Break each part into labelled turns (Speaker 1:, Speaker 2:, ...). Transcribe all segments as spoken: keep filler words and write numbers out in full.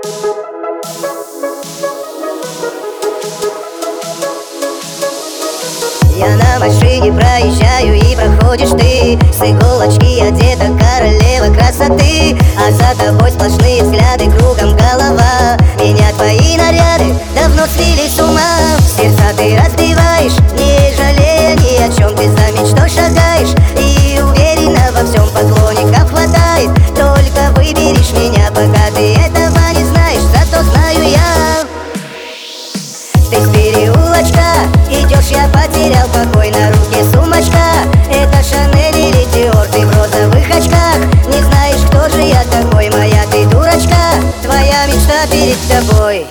Speaker 1: Я на машине проезжаю и проходишь ты. С иголочки одета королева красоты, а за тобой сплошные взгляды, кругом голова. Меня твои наряды давно свели с ума. Сердца ты разбиваешь, не жалея ни о чем. Ты за мечтой шагаешь и уверена во всем. Поклонников хватает, только выберешь меня, пока ты этого не знаешь, зато знаю я. Ты с переулочка идешь, я потерял покой. На руке сумочка, это Шанель или Диор. Ты в розовых очках, не знаешь, кто же я такой. Моя ты дурочка, твоя мечта перед тобой.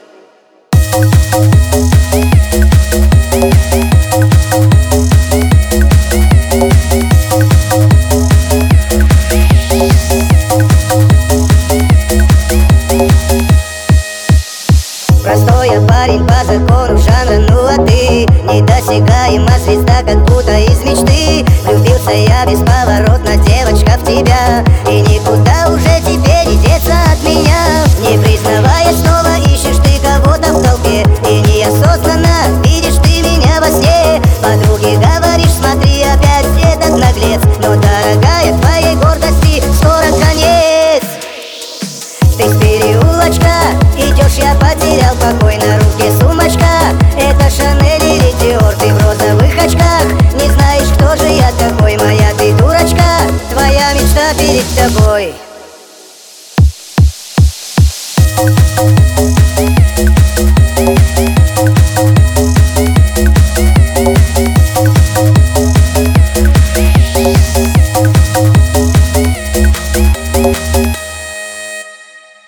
Speaker 1: Простой я парень по закону жанра, ну а ты недосягаема звезда, как будто из мечты. Влюбился я бесповоротно, девочка, в тебя, и никуда уже тебе не деться от меня. Не признавая, снова ищешь ты кого-то в толпе, и неосознанно видишь ты меня во сне. Подруге говоришь, смотри, опять этот наглец, но, дорогая, твоей гордости скоро конец. Ты с переулочка идешь, я потерял покой. На руке сумочка, это Шанель или Диор. Ты в розовых очках, не знаешь, кто же я такой. Моя ты дурочка, твоя мечта перед тобой.